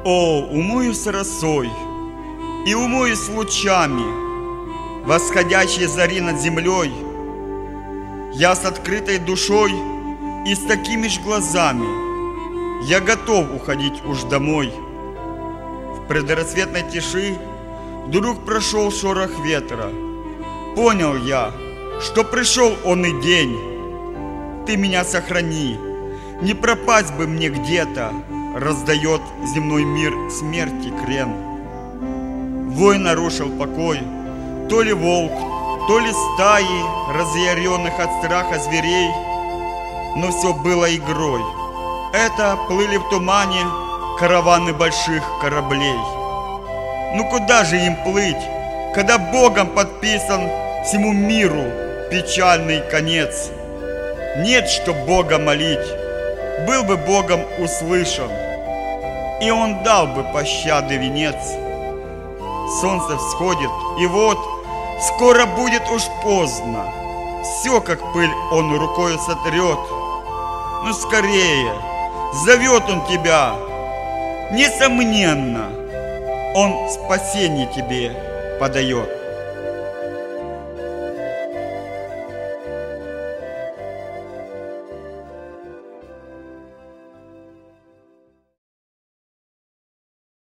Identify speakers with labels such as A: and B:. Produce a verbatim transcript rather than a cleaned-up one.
A: О, умоюсь росой и умоюсь лучами восходящей зари над землей. Я с открытой душой и с такими ж глазами я готов уходить уж домой. В предрассветной тиши вдруг прошел шорох ветра. Понял я, что пришел он и день. Ты меня сохрани, не пропасть бы мне где-то, раздает земной мир смерти крен. Вой нарушил покой, то ли волк, то ли стаи разъяренных от страха зверей, но все было игрой. Это плыли в тумане караваны больших кораблей. Ну куда же им плыть, когда Богом подписан всему миру печальный конец? Нет, что Бога молить, был бы Богом услышан, и Он дал бы пощады венец. Солнце всходит, и вот скоро будет уж поздно. Все, как пыль, Он рукой сотрет. Ну скорее, зовет Он тебя. Несомненно, Он спасение тебе подает.